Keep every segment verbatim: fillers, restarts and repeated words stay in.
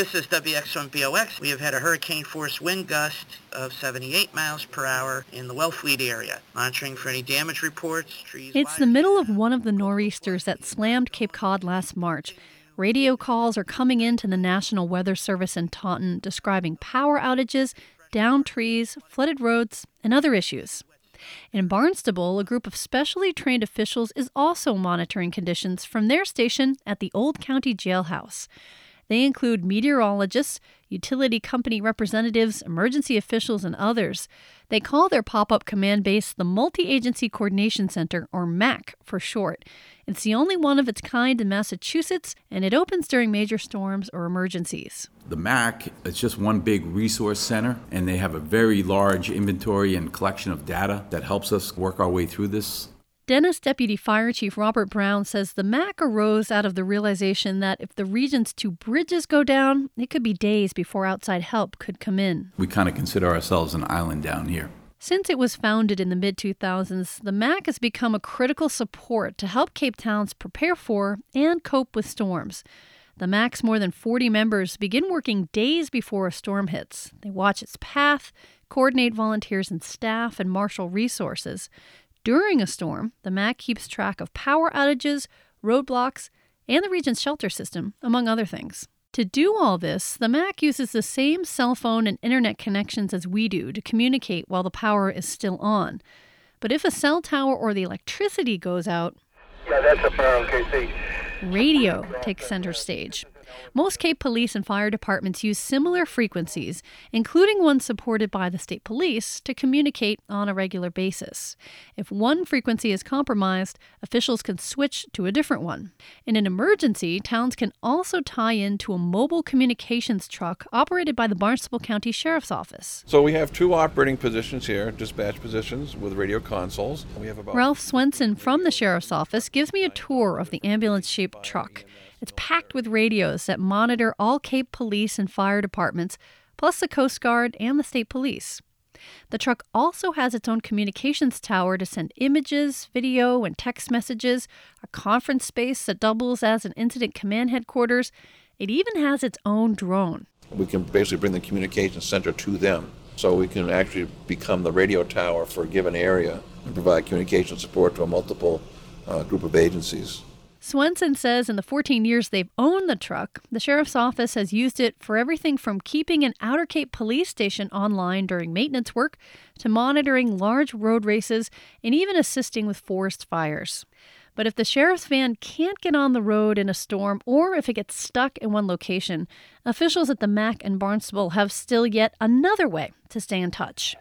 This is W X one B O X. We have had a hurricane-force wind gust of seventy-eight miles per hour in the Wellfleet area. Monitoring for any damage reports. Trees. It's the middle of one of the nor'easters that slammed Cape Cod last March. Radio calls are coming into the National Weather Service in Taunton describing power outages, downed trees, flooded roads, and other issues. In Barnstable, a group of specially trained officials is also monitoring conditions from their station at the Old County Jailhouse. They include meteorologists, utility company representatives, emergency officials, and others. They call their pop-up command base the Multi-Agency Coordination Center, or M A C for short. It's the only one of its kind in Massachusetts, and it opens during major storms or emergencies. The M A C is just one big resource center, and they have a very large inventory and collection of data that helps us work our way through this. Dennis Deputy Fire Chief Robert Brown says the M A C arose out of the realization that if the region's two bridges go down, it could be days before outside help could come in. We kind of consider ourselves an island down here. Since it was founded in the mid two thousands, the M A C has become a critical support to help Cape Towns prepare for and cope with storms. The M A C's more than forty members begin working days before a storm hits. They watch its path, coordinate volunteers and staff, and marshal resources. During a storm, the M A C keeps track of power outages, roadblocks, and the region's shelter system, among other things. To do all this, the M A C uses the same cell phone and internet connections as we do to communicate while the power is still on. But if a cell tower or the electricity goes out, yeah, that's a power on K C. Radio takes center stage. Most Cape Police and fire departments use similar frequencies, including ones supported by the state police, to communicate on a regular basis. If one frequency is compromised, officials can switch to a different one. In an emergency, towns can also tie into a mobile communications truck operated by the Barnstable County Sheriff's Office. So we have two operating positions here, dispatch positions with radio consoles. We have about Ralph Swenson from the Sheriff's Office gives me a tour of the ambulance-shaped truck. It's packed with radios that monitor all Cape Police and fire departments, plus the Coast Guard and the state police. The truck also has its own communications tower to send images, video, and text messages, a conference space that doubles as an incident command headquarters. It even has its own drone. We can basically bring the communications center to them, so we can actually become the radio tower for a given area and provide communication support to a multiple uh, group of agencies. Swenson says in the fourteen years they've owned the truck, the Sheriff's Office has used it for everything from keeping an Outer Cape police station online during maintenance work to monitoring large road races and even assisting with forest fires. But if the sheriff's van can't get on the road in a storm or if it gets stuck in one location, officials at the M A C and Barnstable have still yet another way to stay in touch.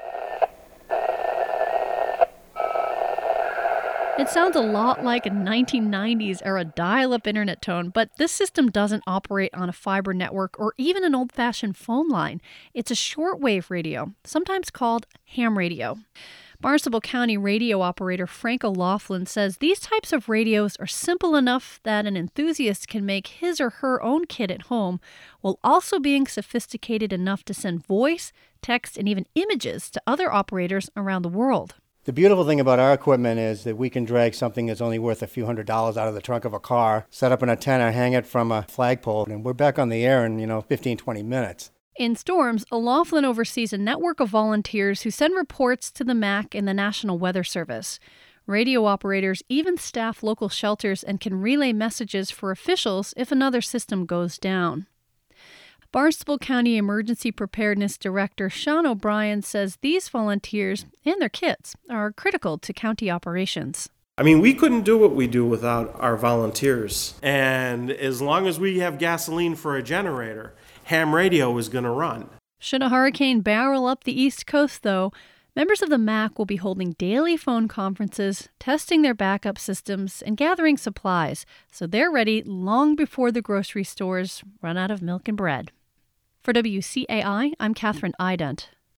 It sounds a lot like a nineteen nineties era dial-up internet tone, but this system doesn't operate on a fiber network or even an old-fashioned phone line. It's a shortwave radio, sometimes called ham radio. Barnstable County radio operator Frank O'Loughlin says these types of radios are simple enough that an enthusiast can make his or her own kit at home, while also being sophisticated enough to send voice, text, and even images to other operators around the world. The beautiful thing about our equipment is that we can drag something that's only worth a few hundred dollars out of the trunk of a car, set up an antenna, hang it from a flagpole, and we're back on the air in, you know, fifteen, twenty minutes. In storms, O'Loughlin oversees a network of volunteers who send reports to the M A C and the National Weather Service. Radio operators even staff local shelters and can relay messages for officials if another system goes down. Barnstable County Emergency Preparedness Director Sean O'Brien says these volunteers and their kits are critical to county operations. I mean, we couldn't do what we do without our volunteers. And as long as we have gasoline for a generator, ham radio is going to run. Should a hurricane barrel up the East Coast, though, members of the M A C will be holding daily phone conferences, testing their backup systems, and gathering supplies, so they're ready long before the grocery stores run out of milk and bread. For W C A I, I'm Catherine Ident.